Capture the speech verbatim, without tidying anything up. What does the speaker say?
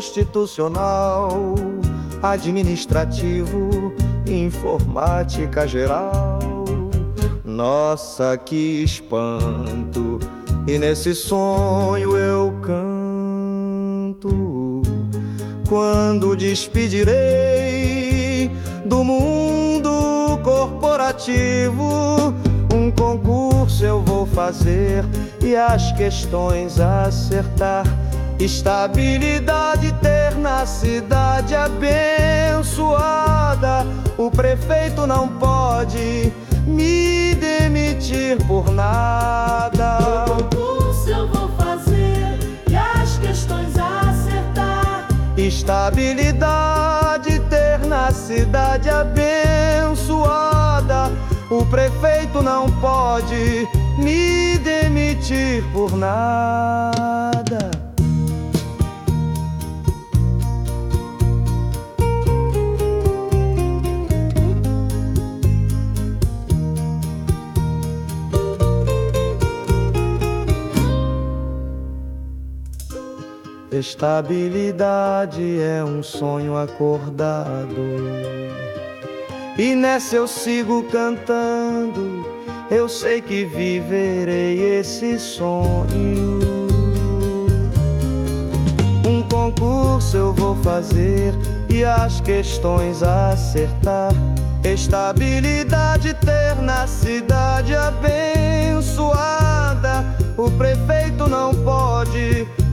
constitucional, administrativo, informática geral. Nossa, que espanto! E nesse sonho eu canto. Quando despedirei do mundo corporativo, um concurso eu vou fazer e as questões acertar. Estabilidade ter na cidade abençoada. O prefeito não pode me demitir por nada. O concurso eu vou fazer e as questões acertar. Estabilidade ter na cidade abençoada. O prefeito não pode me demitir por nada. Estabilidade é um sonho acordado, e nessa eu sigo cantando. Eu sei que viverei esse sonho. Um concurso eu vou fazer e as questões acertar. Estabilidade ter na cidade abençoada. O prefeito não pode